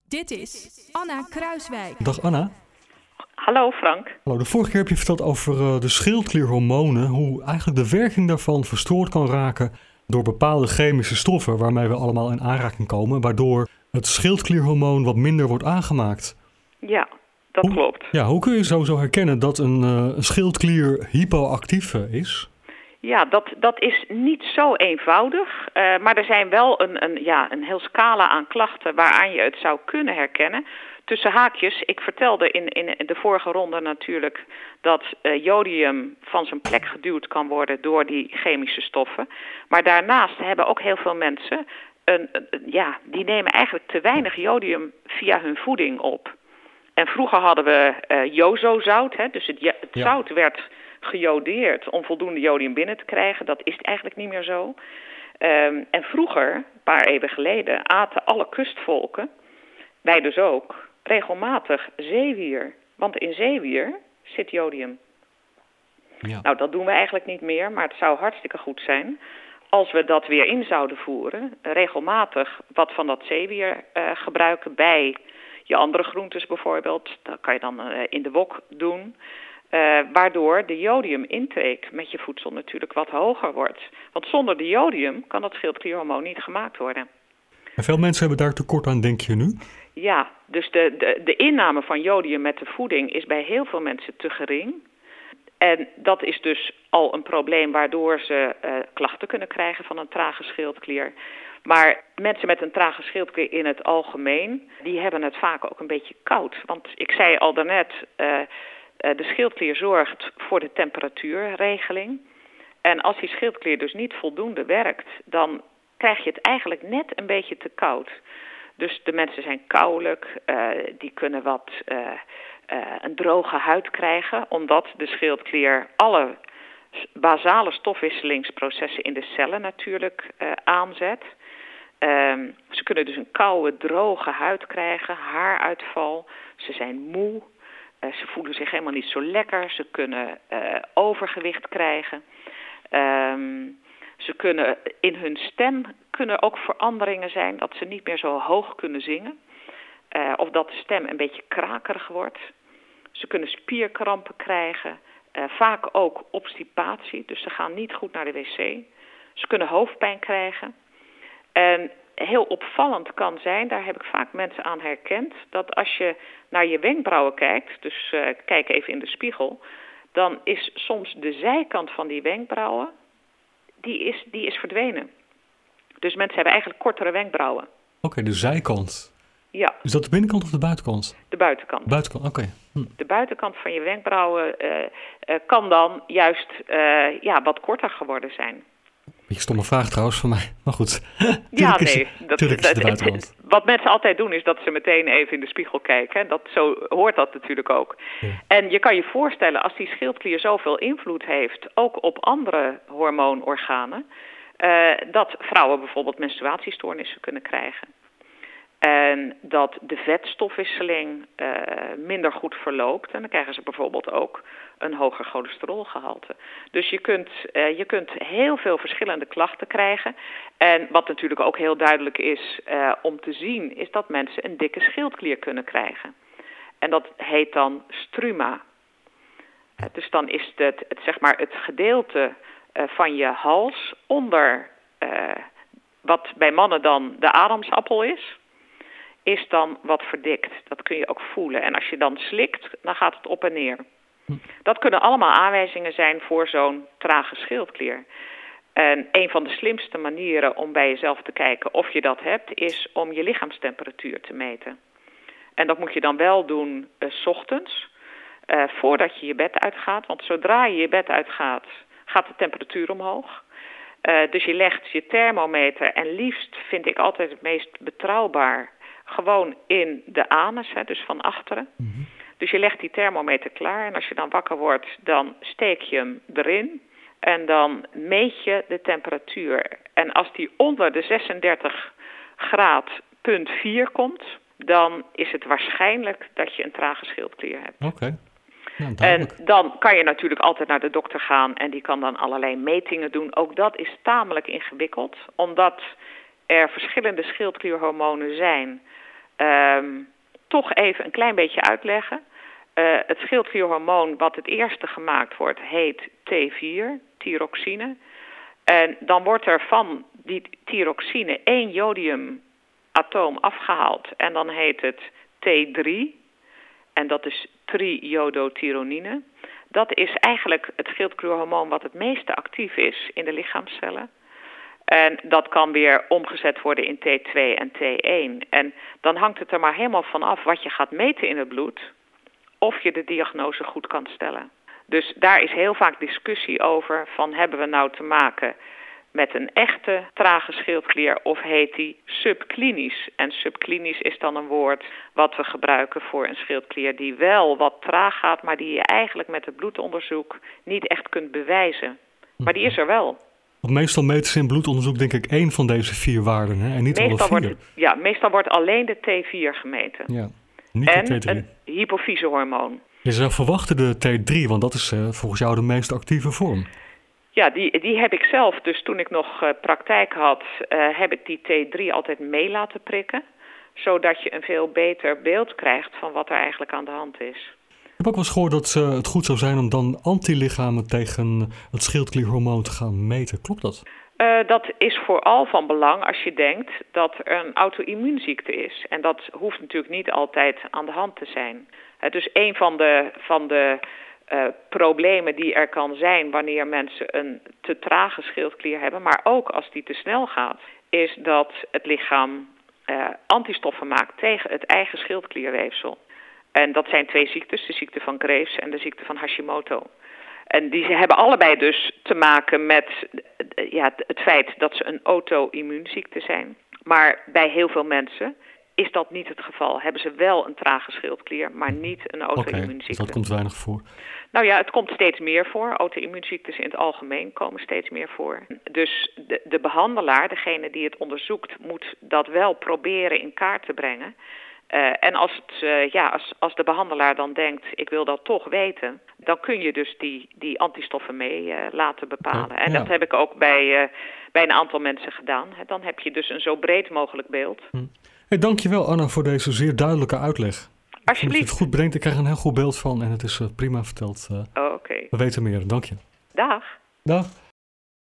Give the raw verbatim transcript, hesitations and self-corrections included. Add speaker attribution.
Speaker 1: Dit is Anna Kruiswijk.
Speaker 2: Dag Anna.
Speaker 3: Hallo Frank.
Speaker 2: Hallo, de vorige keer heb je verteld over uh, de schildklierhormonen, hoe eigenlijk de werking daarvan verstoord kan raken door bepaalde chemische stoffen waarmee we allemaal in aanraking komen, waardoor het schildklierhormoon wat minder wordt aangemaakt.
Speaker 3: Ja, dat
Speaker 2: hoe,
Speaker 3: klopt.
Speaker 2: Ja, hoe kun je sowieso herkennen dat een, uh, een schildklier hypoactief is?
Speaker 3: Ja, dat, dat is niet zo eenvoudig, uh, maar er zijn wel een, een, ja, een heel scala aan klachten waaraan je het zou kunnen herkennen. Tussen haakjes, ik vertelde in, in de vorige ronde natuurlijk dat uh, jodium van zijn plek geduwd kan worden door die chemische stoffen. Maar daarnaast hebben ook heel veel mensen, een, een, ja, die nemen eigenlijk te weinig jodium via hun voeding op. En vroeger hadden we uh, jozozout, hè, dus het, het
Speaker 2: ja.
Speaker 3: zout werd gejodeerd om voldoende jodium binnen te krijgen. Dat is eigenlijk niet meer zo. Um, en vroeger, een paar eeuwen geleden, aten alle kustvolken, wij dus ook, regelmatig zeewier. Want in zeewier zit jodium. Ja. Nou, dat doen we eigenlijk niet meer, maar het zou hartstikke goed zijn als we dat weer in zouden voeren. Regelmatig wat van dat zeewier uh, gebruiken bij je andere groentes bijvoorbeeld. Dat kan je dan uh, in de wok doen. Uh, waardoor de jodium-intake met je voedsel natuurlijk wat hoger wordt. Want zonder de jodium kan dat schildklierhormoon niet gemaakt worden.
Speaker 2: En veel mensen hebben daar tekort aan, denk je nu?
Speaker 3: Ja, dus de, de, de inname van jodium met de voeding is bij heel veel mensen te gering. En dat is dus al een probleem waardoor ze uh, klachten kunnen krijgen van een trage schildklier. Maar mensen met een trage schildklier in het algemeen, die hebben het vaak ook een beetje koud. Want ik zei al daarnet, uh, uh, de schildklier zorgt voor de temperatuurregeling. En als die schildklier dus niet voldoende werkt, dan krijg je het eigenlijk net een beetje te koud. Dus de mensen zijn koulijk, uh, die kunnen wat uh, uh, een droge huid krijgen, omdat de schildklier alle basale stofwisselingsprocessen in de cellen natuurlijk uh, aanzet. Um, ze kunnen dus een koude, droge huid krijgen, haaruitval, ze zijn moe, uh, ze voelen zich helemaal niet zo lekker, ze kunnen uh, overgewicht krijgen. Um, Ze kunnen in hun stem kunnen ook veranderingen zijn, dat ze niet meer zo hoog kunnen zingen. Uh, of dat de stem een beetje krakerig wordt. Ze kunnen spierkrampen krijgen, uh, vaak ook obstipatie, dus ze gaan niet goed naar de wc. Ze kunnen hoofdpijn krijgen. En heel opvallend kan zijn, daar heb ik vaak mensen aan herkend, dat als je naar je wenkbrauwen kijkt, dus uh, kijk even in de spiegel, dan is soms de zijkant van die wenkbrauwen, Die is, die is verdwenen. Dus mensen hebben eigenlijk kortere wenkbrauwen.
Speaker 2: Oké, okay, de zijkant.
Speaker 3: Ja.
Speaker 2: Is dat de binnenkant of de buitenkant?
Speaker 3: De buitenkant.
Speaker 2: Buitenkant, oké. Okay. Hm.
Speaker 3: De buitenkant van je wenkbrauwen uh, uh, kan dan juist uh, ja, wat korter geworden zijn.
Speaker 2: Beetje stomme vraag trouwens van mij, maar goed.
Speaker 3: Ja, nee.
Speaker 2: Dat, dat, is de buitenkant.
Speaker 3: Wat mensen altijd doen is dat ze meteen even in de spiegel kijken. Dat, zo hoort dat natuurlijk ook. Ja. En je kan je voorstellen, als die schildklier zoveel invloed heeft, ook op andere hormoonorganen, uh, dat vrouwen bijvoorbeeld menstruatiestoornissen kunnen krijgen. En dat de vetstofwisseling uh, minder goed verloopt. En dan krijgen ze bijvoorbeeld ook een hoger cholesterolgehalte. Dus je kunt, uh, je kunt heel veel verschillende klachten krijgen. En wat natuurlijk ook heel duidelijk is uh, om te zien, is dat mensen een dikke schildklier kunnen krijgen. En dat heet dan struma. Uh, dus dan is het, het, zeg maar het gedeelte uh, van je hals onder uh, wat bij mannen dan de adamsappel is, is dan wat verdikt. Dat kun je ook voelen. En als je dan slikt, dan gaat het op en neer. Dat kunnen allemaal aanwijzingen zijn voor zo'n trage schildklier. En een van de slimste manieren om bij jezelf te kijken of je dat hebt, is om je lichaamstemperatuur te meten. En dat moet je dan wel doen uh, 's ochtends, uh, voordat je je bed uitgaat. Want zodra je je bed uitgaat, gaat de temperatuur omhoog. Uh, dus je legt je thermometer, en liefst vind ik altijd het meest betrouwbaar, gewoon in de anus, hè, dus van achteren. Mm-hmm. Dus je legt die thermometer klaar en als je dan wakker wordt, dan steek je hem erin en dan meet je de temperatuur. En als die onder de zesendertig graad punt vier komt, dan is het waarschijnlijk dat je een trage schildklier hebt.
Speaker 2: Oké. Okay. Nou,
Speaker 3: en dan kan je natuurlijk altijd naar de dokter gaan en die kan dan allerlei metingen doen. Ook dat is tamelijk ingewikkeld, omdat er verschillende schildklierhormonen zijn um, toch even een klein beetje uitleggen. Uh, het schildklierhormoon wat het eerste gemaakt wordt heet T vier, thyroxine. En dan wordt er van die thyroxine één jodiumatoom afgehaald. En dan heet het T drie. En dat is triiodothyronine. Dat is eigenlijk het schildklierhormoon wat het meeste actief is in de lichaamscellen. En dat kan weer omgezet worden in T twee en T één. En dan hangt het er maar helemaal van af wat je gaat meten in het bloed, of je de diagnose goed kan stellen. Dus daar is heel vaak discussie over van hebben we nou te maken met een echte trage schildklier of heet die subklinisch. En subklinisch is dan een woord wat we gebruiken voor een schildklier die wel wat traag gaat, maar die je eigenlijk met het bloedonderzoek niet echt kunt bewijzen. Maar die is er wel.
Speaker 2: Want meestal meten ze in bloedonderzoek denk ik één van deze vier waarden, hè? En niet
Speaker 3: meestal
Speaker 2: alle vier.
Speaker 3: Wordt, ja, meestal wordt alleen de T vier gemeten.
Speaker 2: Ja, niet
Speaker 3: en
Speaker 2: de T drie.
Speaker 3: Een hypofysehormoon.
Speaker 2: Je zou verwachten de T drie, want dat is uh, volgens jou de meest actieve vorm.
Speaker 3: Ja, die, die heb ik zelf, dus toen ik nog uh, praktijk had, uh, heb ik die T drie altijd mee laten prikken. Zodat je een veel beter beeld krijgt van wat er eigenlijk aan de hand is.
Speaker 2: Ik heb ook wel eens gehoord dat uh, het goed zou zijn om dan antilichamen tegen het schildklierhormoon te gaan meten. Klopt dat?
Speaker 3: Uh, dat is vooral van belang als je denkt dat er een auto-immuunziekte is. En dat hoeft natuurlijk niet altijd aan de hand te zijn. Uh, dus een van de, van de uh, problemen die er kan zijn wanneer mensen een te trage schildklier hebben, maar ook als die te snel gaat, is dat het lichaam uh, antistoffen maakt tegen het eigen schildklierweefsel. En dat zijn twee ziektes, de ziekte van Graves en de ziekte van Hashimoto. En die hebben allebei dus te maken met ja, het feit dat ze een auto-immuunziekte zijn. Maar bij heel veel mensen is dat niet het geval. Hebben ze wel een trage schildklier, maar niet een auto-immuunziekte.
Speaker 2: Oké, dus dat komt weinig voor.
Speaker 3: Nou ja, het komt steeds meer voor. Auto-immuunziektes in het algemeen komen steeds meer voor. Dus de, de behandelaar, degene die het onderzoekt, moet dat wel proberen in kaart te brengen. Uh, en als, het, uh, ja, als, als de behandelaar dan denkt, ik wil dat toch weten, dan kun je dus die, die antistoffen mee uh, laten bepalen.
Speaker 2: Ja,
Speaker 3: en
Speaker 2: ja.
Speaker 3: dat heb ik ook bij, uh, bij een aantal mensen gedaan. Dan heb je dus een zo breed mogelijk beeld.
Speaker 2: Hm. Hey, dankjewel Anna voor deze zeer duidelijke uitleg.
Speaker 3: Alsjeblieft.
Speaker 2: Als je het goed brengt, ik krijg een heel goed beeld van en het is uh, prima verteld. Uh,
Speaker 3: oh, Oké. Okay.
Speaker 2: We weten meer, dank je.
Speaker 3: Dag.
Speaker 2: Dag.